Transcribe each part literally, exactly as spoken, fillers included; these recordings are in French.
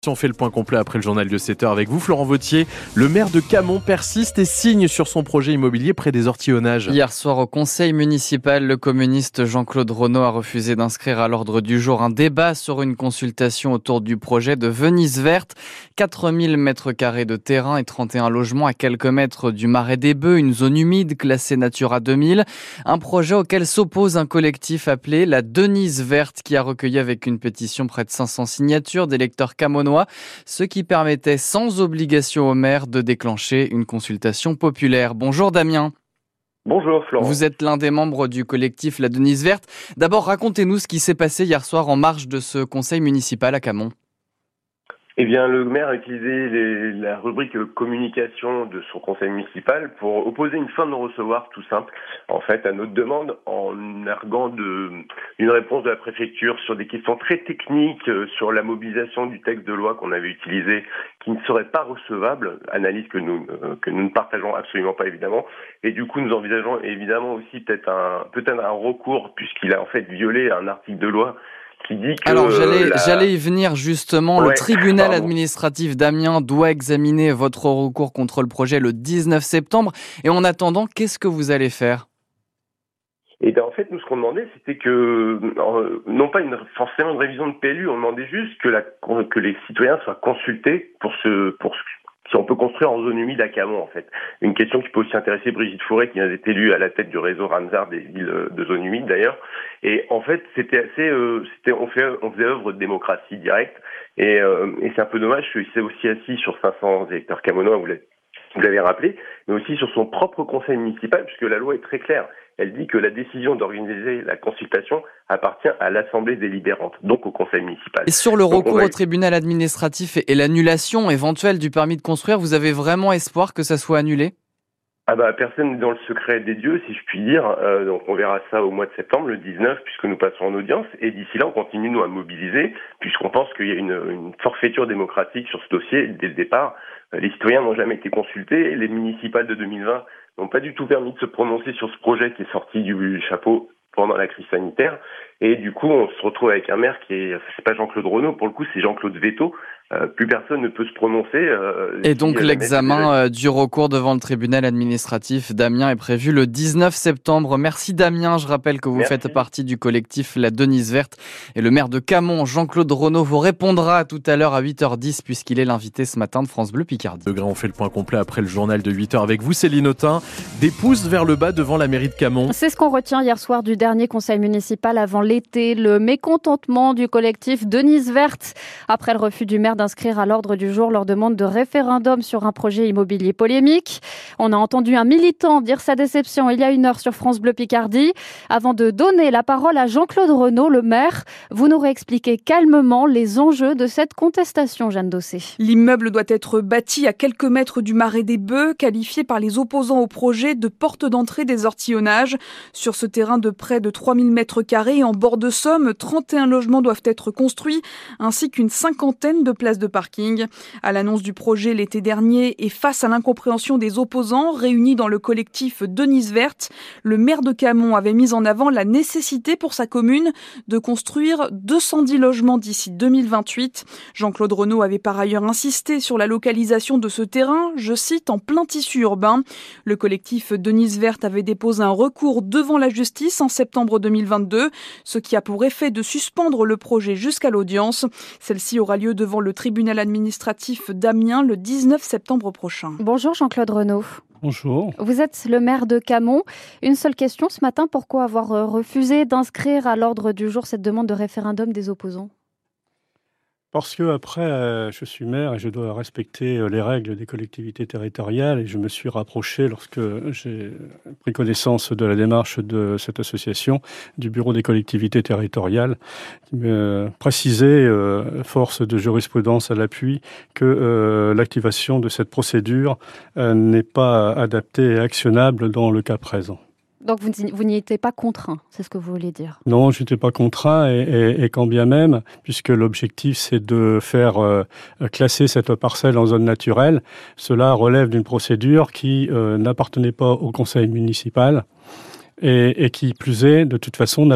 instants, on fait le point complet après le journal de sept heures avec vous. Florent Vautier, le maire de Camon persiste et signe sur son projet immobilier près des Ortillonnages. Hier soir au conseil municipal, le communiste Jean-Claude Renaud a refusé d'inscrire à l'ordre du jour un débat sur une consultation autour du projet de Venise verte. quatre mille mètres carrés de terrain et trente et un logements à quelques mètres du Marais des Bœufs, une zone humide classée Natura deux mille. Un projet auquel s'oppose un collectif appelé la Denise verte qui a recueilli avec une pétition près de cinq cents signatures d'électeurs camonois, ce qui permettait sans obligation au maire de déclencher une consultation populaire. Bonjour Damien. Bonjour Florent. Vous êtes l'un des membres du collectif La Denise verte. D'abord, racontez-nous ce qui s'est passé hier soir en marge de ce conseil municipal à Camon. Eh bien, le maire a utilisé les, la rubrique communication de son conseil municipal pour opposer une fin de non-recevoir tout simple, en fait, à notre demande, en arguant de, une réponse de la préfecture sur des questions très techniques, euh, sur la mobilisation du texte de loi qu'on avait utilisé, qui ne serait pas recevable, analyse que nous, euh, que nous ne partageons absolument pas évidemment, et du coup nous envisageons évidemment aussi peut-être un, peut-être un recours, puisqu'il a en fait violé un article de loi qui dit que... Alors j'allais, la... j'allais y venir justement, ouais, le tribunal pardon. administratif d'Amiens doit examiner votre recours contre le projet le dix-neuf septembre, et en attendant, qu'est-ce que vous allez faire ? Et bien en fait, nous ce qu'on demandait, c'était que, euh, non pas une, forcément une révision de P L U, on demandait juste que, la, que les citoyens soient consultés pour ce... Pour ce si on peut construire en zone humide à Camon, en fait. Une question qui peut aussi intéresser Brigitte Fourré, qui vient d'être élue à la tête du réseau Ramsar des villes de zone humide, d'ailleurs. Et en fait, c'était assez, euh, c'était, on fait, on faisait œuvre de démocratie directe. Et, euh, et c'est un peu dommage qu'il s'est aussi assis sur cinq cents électeurs camonois, vous l'avez, vous l'avez rappelé, mais aussi sur son propre conseil municipal, puisque la loi est très claire. Elle dit que la décision d'organiser la consultation appartient à l'Assemblée délibérante, donc au conseil municipal. Et sur le donc recours va... au tribunal administratif et l'annulation éventuelle du permis de construire, vous avez vraiment espoir que ça soit annulé ? Ah bah personne n'est dans le secret des dieux, si je puis dire. Euh, donc on verra ça au mois de septembre, le dix-neuf, puisque nous passons en audience. Et d'ici là, on continue nous à mobiliser, puisqu'on pense qu'il y a une, une forfaiture démocratique sur ce dossier dès le départ. Euh, les citoyens n'ont jamais été consultés. Les municipales de deux mille vingt n'ont pas du tout permis de se prononcer sur ce projet qui est sorti du chapeau pendant la crise sanitaire. Et du coup, on se retrouve avec un maire qui est, c'est pas Jean-Claude Renaud, pour le coup, c'est Jean-Claude Veto. Euh, plus personne ne peut se prononcer. Euh, Et donc si l'examen euh, du recours devant le tribunal administratif d'Amiens est prévu le dix-neuf septembre. Merci Damien, je rappelle que vous Merci. faites partie du collectif La Denise verte. Et le maire de Camon, Jean-Claude Renaud, vous répondra tout à l'heure à huit heures dix puisqu'il est l'invité ce matin de France Bleu Picardie. On fait le point complet après le journal de huit heures avec vous, Céline Autain. Des pouces vers le bas devant la mairie de Camon. C'est ce qu'on retient hier soir du dernier conseil municipal avant l'été. Le mécontentement du collectif Denise verte après le refus du maire d'inscrire à l'ordre du jour leur demande de référendum sur un projet immobilier polémique. On a entendu un militant dire sa déception il y a une heure sur France Bleu Picardie. Avant de donner la parole à Jean-Claude Renaud, le maire, vous nous réexpliquez calmement les enjeux de cette contestation, Jeanne Dossé. L'immeuble doit être bâti à quelques mètres du Marais des Bœufs, qualifié par les opposants au projet de porte d'entrée des Ortillonnages. Sur ce terrain de près de trois mille mètres carrés en bord de Somme, trente et un logements doivent être construits, ainsi qu'une cinquantaine de places de parking. À l'annonce du projet l'été dernier et face à l'incompréhension des opposants réunis dans le collectif Denise verte, le maire de Camon avait mis en avant la nécessité pour sa commune de construire deux cent dix logements d'ici deux mille vingt-huit. Jean-Claude Renaud avait par ailleurs insisté sur la localisation de ce terrain, je cite, en plein tissu urbain. Le collectif Denise verte avait déposé un recours devant la justice en septembre deux mille vingt-deux, ce qui a pour effet de suspendre le projet jusqu'à l'audience. Celle-ci aura lieu devant le tribunal administratif d'Amiens le dix-neuf septembre prochain. Bonjour Jean-Claude Renaud. Bonjour. Vous êtes le maire de Camon. Une seule question ce matin, pourquoi avoir refusé d'inscrire à l'ordre du jour cette demande de référendum des opposants ? Parce que après, euh, je suis maire et je dois respecter euh, les règles des collectivités territoriales et je me suis rapproché lorsque j'ai pris connaissance de la démarche de cette association du bureau des collectivités territoriales qui me précisait, euh, force de jurisprudence à l'appui, que euh, l'activation de cette procédure euh, n'est pas adaptée et actionnable dans le cas présent. Donc vous, vous n'y étiez pas contraint, c'est ce que vous voulez dire? Non, je n'étais pas contraint et, et, et quand bien même, puisque l'objectif c'est de faire euh, classer cette parcelle en zone naturelle, cela relève d'une procédure qui euh, n'appartenait pas au conseil municipal et, et qui plus est, de toute façon, n'a pas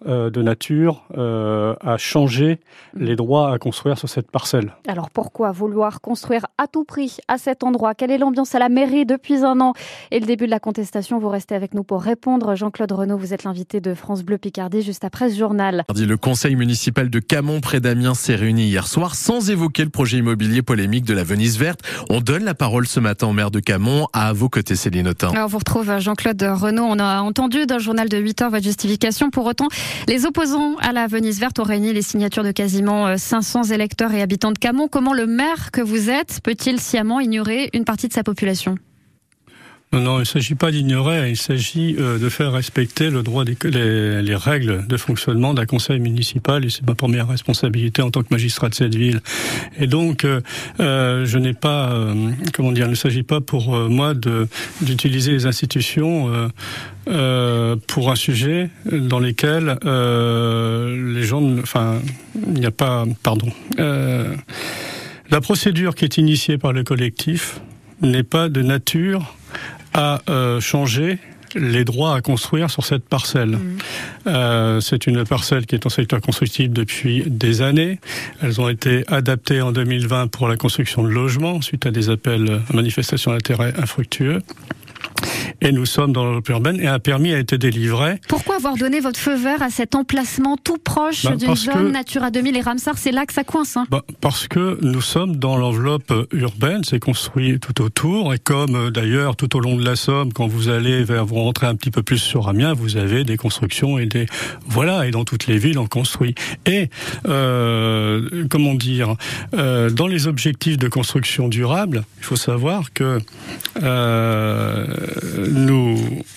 euh, de nature euh, à changer les droits à construire sur cette parcelle. Alors pourquoi vouloir construire à tout prix à cet endroit ? Quelle est l'ambiance à la mairie depuis un an et le début de la contestation? Vous restez avec nous pour répondre. Jean-Claude Renaud, vous êtes l'invité de France Bleu Picardie juste après ce journal. Le conseil municipal de Camon près d'Amiens s'est réuni hier soir sans évoquer le projet immobilier polémique de la Venise verte. On donne la parole ce matin au maire de Camon. À vos côtés, Céline Autain. Alors, on vous retrouve Jean-Claude Renaud. On a entendu dans le journal de huit heures votre justification. Pour autant, les opposants à la Venise verte ont réuni les signatures de quasiment cinq cents électeurs et habitants de Camon. Comment le maire que vous êtes peut-il sciemment ignorer une partie de sa population ? Non, non, il ne s'agit pas d'ignorer, il s'agit euh, de faire respecter le droit des, les, les règles de fonctionnement d'un conseil municipal, et c'est ma première responsabilité en tant que magistrat de cette ville. Et donc, euh, euh, je n'ai pas, euh, comment dire, il ne s'agit pas pour euh, moi de d'utiliser les institutions euh, euh, pour un sujet dans lesquels euh, les gens, enfin, il n'y a pas, pardon, euh, la procédure qui est initiée par le collectif n'est pas de nature à euh, changer les droits à construire sur cette parcelle. Mmh. Euh, c'est une parcelle qui est en secteur constructif depuis des années. Elles ont été adaptées en deux mille vingt pour la construction de logements suite à des appels à manifestation d'intérêt infructueux. Et nous sommes dans l'enveloppe urbaine et un permis a été délivré. Pourquoi avoir donné votre feu vert à cet emplacement tout proche bah, d'une zone que, Natura deux mille et Ramsar? C'est là que ça coince. Hein. Bah, parce que nous sommes dans l'enveloppe urbaine, c'est construit tout autour. Et comme d'ailleurs tout au long de la Somme, quand vous allez vers, vous rentrez un petit peu plus sur Amiens, vous avez des constructions et des voilà. Et dans toutes les villes, on construit. Et euh, comment dire, euh, dans les objectifs de construction durable, il faut savoir que euh, nous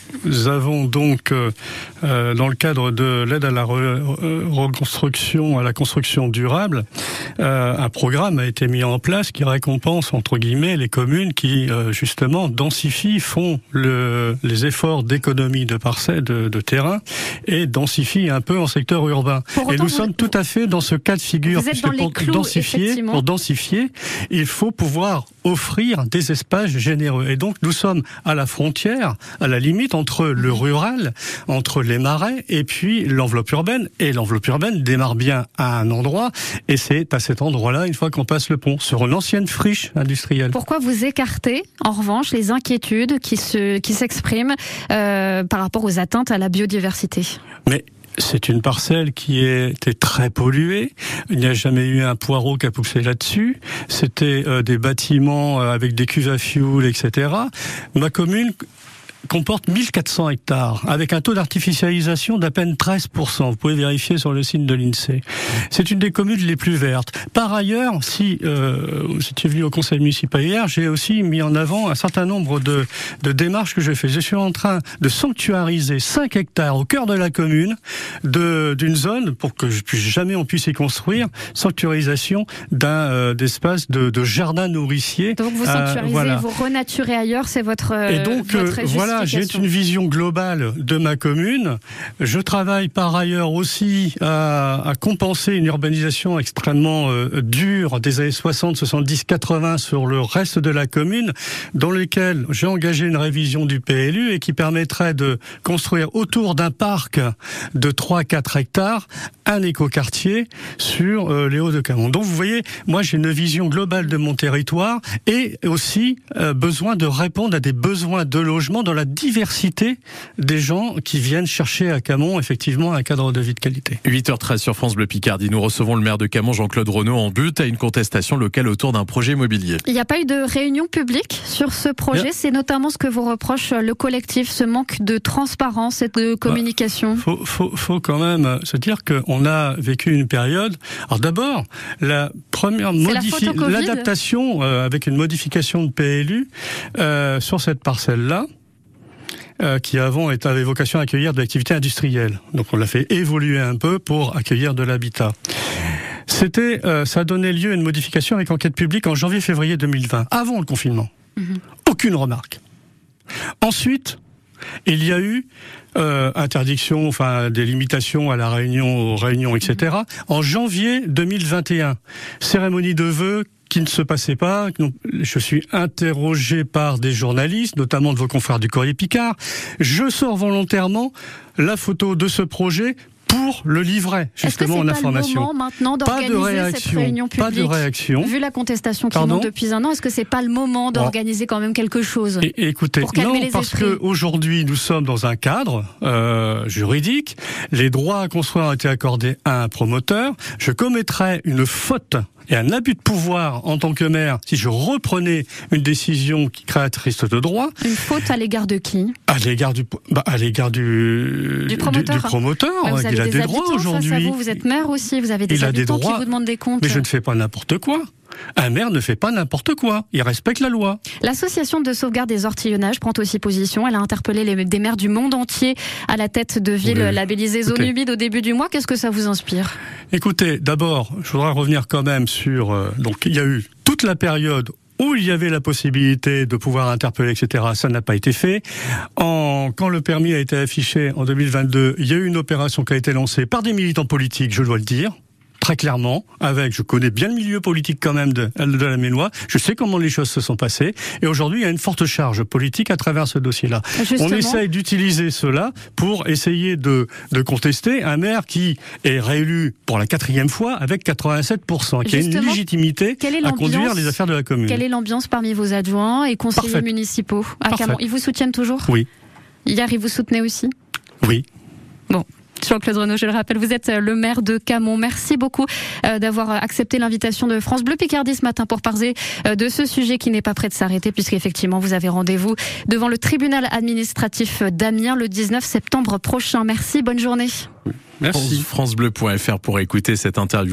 avons donc, euh, dans le cadre de l'aide à la re- reconstruction, à la construction durable, euh, un programme a été mis en place qui récompense, entre guillemets, les communes qui, euh, justement, densifient, font le, les efforts d'économie de parcelles, de, de terrain, et densifient un peu en secteur urbain. Pour et nous vous, sommes tout à fait dans ce cas de figure, vous êtes puisque dans pour, les clous, densifier, pour densifier, il faut pouvoir offrir des espaces généreux. Et donc, nous sommes à la frontière, à la limite entre le rural, entre les marais et puis l'enveloppe urbaine. Et l'enveloppe urbaine démarre bien à un endroit, et c'est à cet endroit-là, une fois qu'on passe le pont, sur une ancienne friche industrielle. Pourquoi vous écartez, en revanche, les inquiétudes qui se, qui s'expriment euh, par rapport aux atteintes à la biodiversité ? Mais c'est une parcelle qui était très polluée. Il n'y a jamais eu un poireau qui a poussé là-dessus. C'était euh, des bâtiments euh, avec des cuves à fioul, et cetera. Ma commune comporte mille quatre cents hectares, avec un taux d'artificialisation d'à peine treize pour cent. Vous pouvez vérifier sur le site de l'INSEE. C'est une des communes les plus vertes. Par ailleurs, si euh, vous étiez venu au conseil municipal hier, j'ai aussi mis en avant un certain nombre de, de démarches que je fais. Je suis en train de sanctuariser cinq hectares au cœur de la commune, de, d'une zone, pour que je puisse, jamais on puisse y construire, sanctuarisation d'un euh, d'espace de, de jardin nourricier. Donc vous sanctuarisez, euh, voilà. Vous renaturez ailleurs, c'est votre euh, Et donc, votre euh, voilà, j'ai une vision globale de ma commune. Je travaille par ailleurs aussi à, à compenser une urbanisation extrêmement euh, dure des années soixante, soixante-dix, quatre-vingts sur le reste de la commune, dans lequel j'ai engagé une révision du P L U et qui permettrait de construire autour d'un parc de trois à quatre hectares un écoquartier sur euh, les Hauts-de-Camon. Donc vous voyez, moi j'ai une vision globale de mon territoire et aussi euh, besoin de répondre à des besoins de logement dans la diversité des gens qui viennent chercher à Camon effectivement un cadre de vie de qualité. huit heures treize sur France Bleu Picardie. Nous recevons le maire de Camon, Jean-Claude Renaud, en but à une contestation locale autour d'un projet immobilier. Il n'y a pas eu de réunion publique sur ce projet. Bien. C'est notamment ce que vous reproche le collectif, ce manque de transparence et de communication. Bah, faut, faut, faut quand même se dire qu'on a vécu une période. Alors d'abord, la première modifi- la l'adaptation euh, avec une modification de P L U euh, sur cette parcelle-là. Euh, qui avant avait vocation à accueillir de l'activité industrielle. Donc on l'a fait évoluer un peu pour accueillir de l'habitat. C'était, euh, ça a donné lieu à une modification avec enquête publique en janvier-février deux mille vingt, avant le confinement. Mmh. Aucune remarque. Ensuite, il y a eu euh, interdiction, enfin des limitations à la réunion, aux réunions, et cetera. En janvier deux mille vingt et un, cérémonie de vœux qui ne se passait pas. Je suis interrogé par des journalistes, notamment de vos confrères du Courrier Picard. Je sors volontairement la photo de ce projet pour le livret, justement, en information. Est-ce que c'est pas le moment maintenant d'organiser cette réunion publique ? Pas de réaction. Vu la contestation qui Pardon monte depuis un an, est-ce que c'est pas le moment d'organiser bon. quand même quelque chose et, et écoutez, pour calmer non, les parce esprits. qu'aujourd'hui, nous sommes dans un cadre euh, juridique. Les droits à construire ont été accordés à un promoteur. Je commettrais une faute et un abus de pouvoir en tant que maire si je reprenais une décision qui créatrice de droit. Une faute à l'égard de qui ? À l'égard du, bah, à l'égard du, du promoteur. Du, du promoteur. Ouais, vous avez il a des, des droits aujourd'hui. Face à vous, vous êtes maire aussi, vous avez des il habitants a des droits, qui vous demandent des comptes. Mais je ne fais pas n'importe quoi. Un maire ne fait pas n'importe quoi. Il respecte la loi. L'association de sauvegarde des ortillonnages prend aussi position. Elle a interpellé les, des maires du monde entier à la tête de villes oui. labellisées zone humide au début du mois. Qu'est-ce que ça vous inspire ? Écoutez, d'abord, je voudrais revenir quand même sur... Euh, donc, il y a eu toute la période où il y avait la possibilité de pouvoir interpeller, et cetera. Ça n'a pas été fait. En, quand le permis a été affiché en deux mille vingt-deux, il y a eu une opération qui a été lancée par des militants politiques, je dois le dire. Très clairement, avec, je connais bien le milieu politique quand même de, de la Ménois, je sais comment les choses se sont passées, et aujourd'hui il y a une forte charge politique à travers ce dossier-là. Justement. On essaye d'utiliser cela pour essayer de, de contester un maire qui est réélu pour la quatrième fois avec quatre-vingt-sept pour cent, qui Justement, a une légitimité à conduire les affaires de la commune. Quelle est l'ambiance parmi vos adjoints et conseillers Parfait. municipaux à Camon ? Ils vous soutiennent toujours ? Oui. Hier, ils vous soutenaient aussi ? Oui. Bon. Jean-Claude Renaud, je le rappelle, vous êtes le maire de Camon. Merci beaucoup d'avoir accepté l'invitation de France Bleu Picardie ce matin pour parler de ce sujet qui n'est pas prêt de s'arrêter, puisqu'effectivement vous avez rendez-vous devant le tribunal administratif d'Amiens le dix-neuf septembre prochain. Merci, bonne journée. Merci. francebleu point f r pour écouter cette interview.